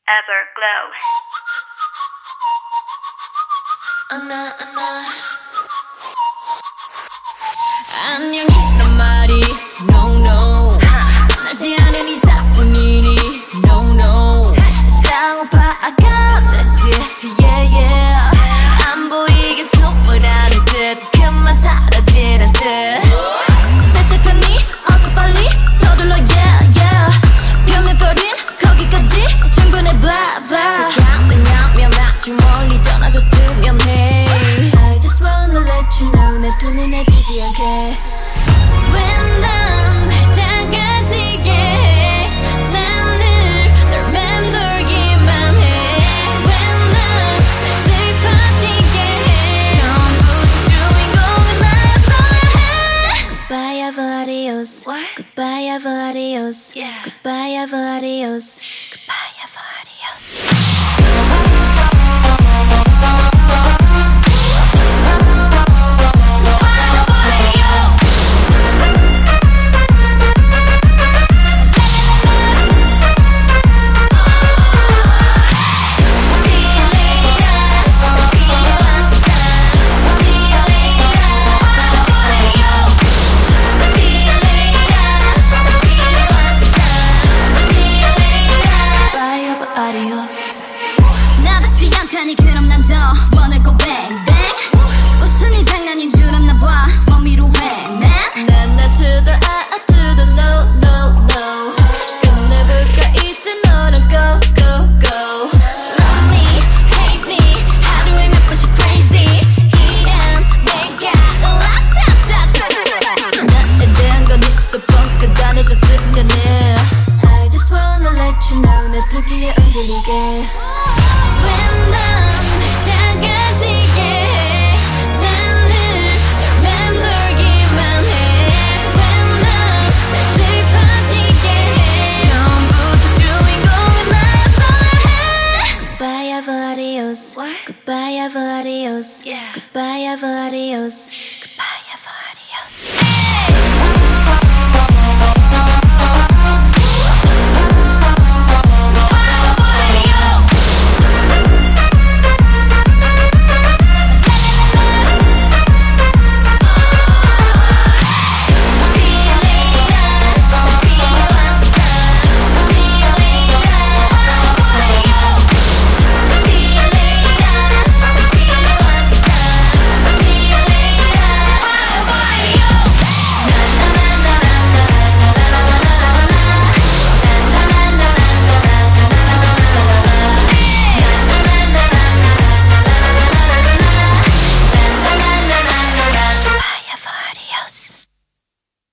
Everglow. 안녕이란 말이 no no 날 대하는 이사뿐이니 no no 쌍파아가겠지 yeah yeah 안 보이게 숨을 하는 듯 그만 사라지는 듯 쎄쎄하니 어서 빨리 서둘러 yeah yeah 벼명거린 거기까지 충분해 blah blah 왜냐면 아주 멀리 떠나줬으면 해 I just wanna let you know 내 두 눈에 띄지 않게 왜 난 날 작아지게 해 난 늘 널 맴돌기만 해 왜 난 슬퍼지게 해 처음부터 주인공은 나였어야 해 Goodbye Avarios Goodbye Avarios Goodbye Avarios Goodbye Avarios 나답지 않다니 그럼 난 더 원하고 bang bang 웃으니 장난인 줄 알나봐 원미로 해맨 난 not to the I to the no no no 끝내볼까 이제 너랑 go go go Love me, hate me 하루에 몇 번씩 crazy 이런 내가 으라차차차 나에 대한 건 입도 뻥끗 안 해줬으면 해 I just wanna let you know 내 두 귀에 흔들리게 왜 난 작아지게 해 난 늘 맴돌기만 해 왜 난 슬퍼지게 해 처음부터 주인공은 나였어야 해 Goodbye Avarios Goodbye Avarios Goodbye Avarios